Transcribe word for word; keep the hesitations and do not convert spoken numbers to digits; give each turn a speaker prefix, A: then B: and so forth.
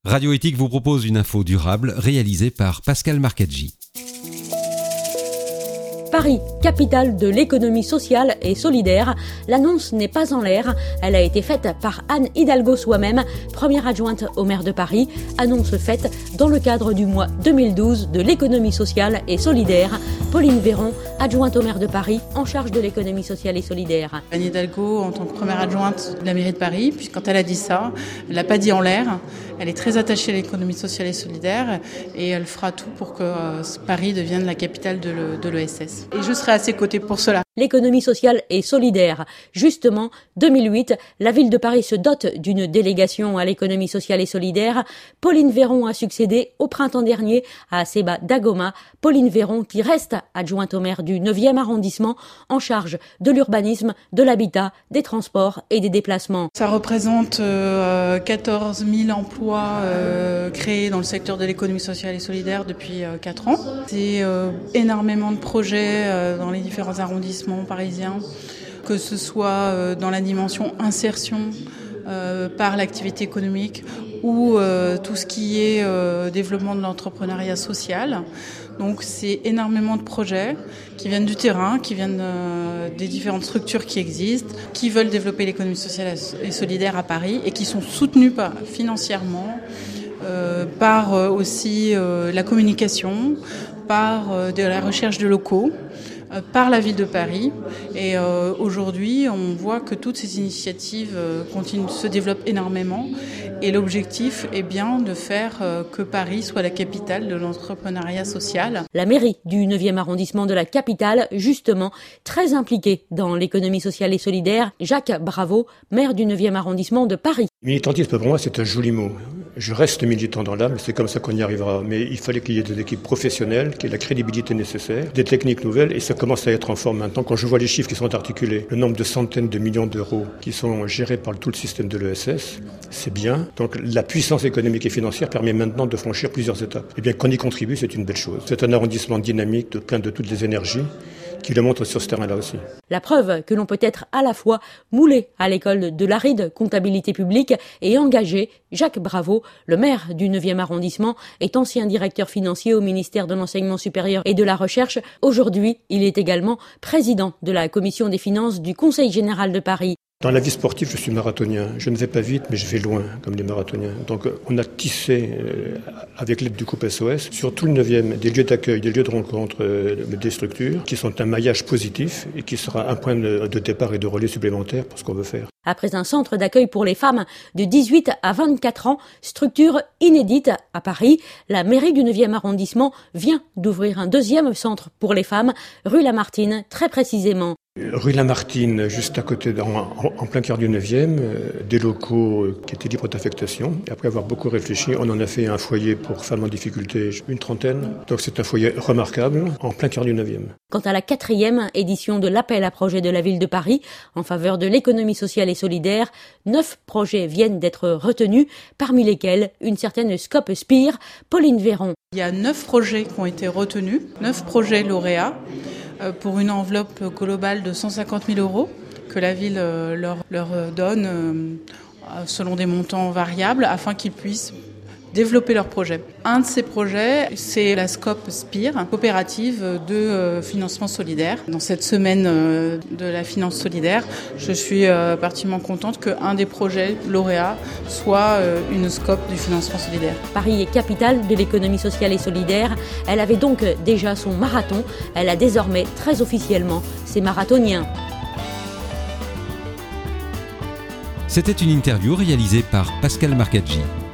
A: Radio Éthique vous propose une info durable réalisée par Pascal Marcaggi.
B: Paris, capitale de l'économie sociale et solidaire. L'annonce n'est pas en l'air. Elle a été faite par Anne Hidalgo soi-même, première adjointe au maire de Paris. Annonce faite dans le cadre du mois deux mille douze de l'économie sociale et solidaire. Pauline Véron, adjointe au maire de Paris, en charge de l'économie sociale et solidaire.
C: Anne Hidalgo, en tant que première adjointe de la mairie de Paris, puis quand elle a dit ça, elle l'a pas dit en l'air. Elle est très attachée à l'économie sociale et solidaire et elle fera tout pour que euh, Paris devienne la capitale de, le, de l'E S S. Et je serai à ses côtés pour cela.
B: L'économie sociale et solidaire. Justement, deux mille huit, la ville de Paris se dote d'une délégation à l'économie sociale et solidaire. Pauline Véron a succédé au printemps dernier à Seba Dagoma. Pauline Véron qui reste adjointe au maire du neuvième arrondissement en charge de l'urbanisme, de l'habitat, des transports et des déplacements.
C: Ça représente euh, quatorze mille emplois euh, créés dans le secteur de l'économie sociale et solidaire depuis euh, quatre ans. C'est euh, énormément de projets euh, dans les différents arrondissements parisiens, que ce soit dans la dimension insertion euh, par l'activité économique ou euh, tout ce qui est euh, développement de l'entrepreneuriat social. Donc c'est énormément de projets qui viennent du terrain, qui viennent euh, des différentes structures qui existent, qui veulent développer l'économie sociale et solidaire à Paris et qui sont soutenus par, financièrement euh, par euh, aussi euh, la communication, par euh, de la recherche de locaux, par la ville de Paris. Et euh, aujourd'hui, on voit que toutes ces initiatives euh, continuent, se développent énormément. Et l'objectif est bien de faire euh, que Paris soit la capitale de l'entrepreneuriat social.
B: La mairie du neuvième arrondissement de la capitale, justement, très impliquée dans l'économie sociale et solidaire. Jacques Bravo, maire du neuvième arrondissement de Paris.
D: Militantisme, pour moi, c'est un joli mot. Je reste militant dans l'âme, c'est comme ça qu'on y arrivera. Mais il fallait qu'il y ait des équipes professionnelles, qu'il y ait la crédibilité nécessaire, des techniques nouvelles, et ça commence à être en forme maintenant. Quand je vois les chiffres qui sont articulés, le nombre de centaines de millions d'euros qui sont gérés par tout le système de l'E S S, c'est bien. Donc la puissance économique et financière permet maintenant de franchir plusieurs étapes. Et bien qu'on y contribue, c'est une belle chose. C'est un arrondissement dynamique, de plein de toutes les énergies, qui le montre sur ce terrain-là aussi.
B: La preuve que l'on peut être à la fois moulé à l'école de l'Aride comptabilité publique et engagé. Jacques Bravo, le maire du neuvième arrondissement, est ancien directeur financier au ministère de l'Enseignement supérieur et de la Recherche. Aujourd'hui, il est également président de la commission des finances du Conseil général de Paris.
D: Dans la vie sportive, je suis marathonien. Je ne vais pas vite, mais je vais loin, comme les marathoniens. Donc on a tissé, euh, avec l'aide du groupe S O S, sur tout le neuvième, des lieux d'accueil, des lieux de rencontre, euh, des structures, qui sont un maillage positif et qui sera un point de, de départ et de relais supplémentaire pour ce qu'on veut faire.
B: Après un centre d'accueil pour les femmes de dix-huit à vingt-quatre ans, structure inédite à Paris, la mairie du neuvième arrondissement vient d'ouvrir un deuxième centre pour les femmes, rue Lamartine, très précisément.
D: Rue Lamartine, juste à côté, en, en plein cœur du neuvième, euh, des locaux qui étaient libres d'affectation. Et après avoir beaucoup réfléchi, on en a fait un foyer pour femmes en difficulté, une trentaine. Donc c'est un foyer remarquable, en plein cœur du neuvième.
B: Quant à la quatrième édition de l'appel à projet de la ville de Paris, en faveur de l'économie sociale et solidaire, neuf projets viennent d'être retenus, parmi lesquels une certaine Scope Spire. Pauline Véron.
C: Il y a neuf projets qui ont été retenus, neuf projets lauréats, pour une enveloppe globale de cent cinquante mille euros que la ville leur, leur donne selon des montants variables afin qu'ils puissent développer leurs projets. Un de ces projets, c'est la Scope Spire, coopérative de financement solidaire. Dans cette semaine de la finance solidaire, je suis particulièrement contente qu'un des projets lauréats soit une Scope du financement solidaire.
B: Paris est capitale de l'économie sociale et solidaire. Elle avait donc déjà son marathon. Elle a désormais très officiellement ses marathoniens.
A: C'était une interview réalisée par Pascal Marcaggi.